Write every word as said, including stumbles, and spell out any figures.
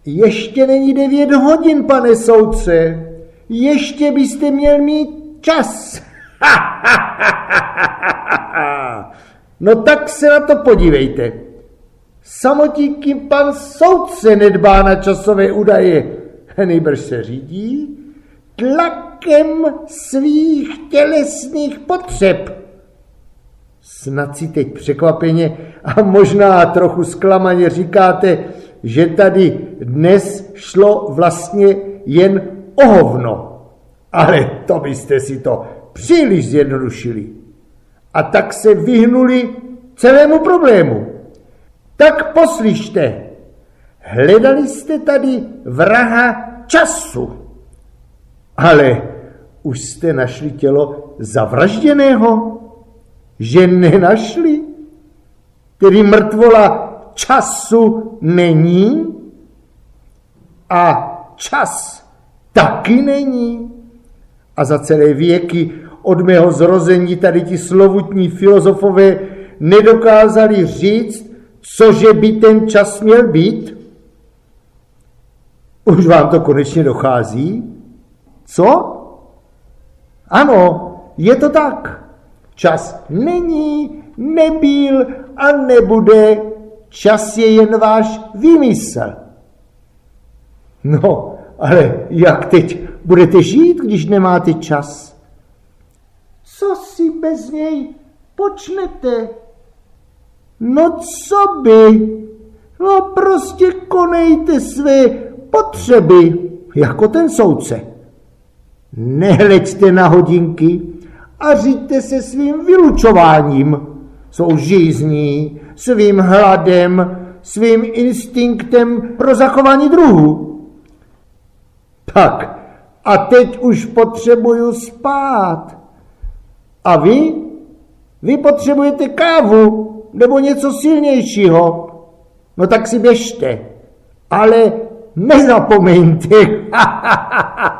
Ještě není devět hodin, pane soudce. Ještě byste měl mít čas. No tak se na to podívejte. Samotníky pan soudce nedbá na časové údaje. Nejbrž se řídí tlakem svých tělesných potřeb. Snad si teď překvapeně a možná trochu zklamaně říkáte, že tady dnes šlo vlastně jen o hovno. Ale to byste si to příliš zjednodušili. A tak se vyhnuli celému problému. Tak poslyšte, hledali jste tady vraha času, ale už jste našli tělo zavražděného, že nenašli, tedy mrtvola času není a čas taky není. A za celé věky od mého zrození tady ti slovutní filozofové nedokázali říct, cože by ten čas měl být? Už vám to konečně dochází? Co? Ano, je to tak. Čas není, nebyl a nebude. Čas je jen váš výmysl. No, ale jak teď budete žít, když nemáte čas? Co si bez něj počnete? No co by? No prostě konejte své potřeby, jako ten soudce. Nehleďte na hodinky a říďte se svým vylučováním, svou žízní, svým hladem, svým instinktem pro zachování druhu. Tak, a teď už potřebuju spát. A vy? Vy potřebujete kávu nebo něco silnějšího. No tak si běžte. Ale nezapomeňte.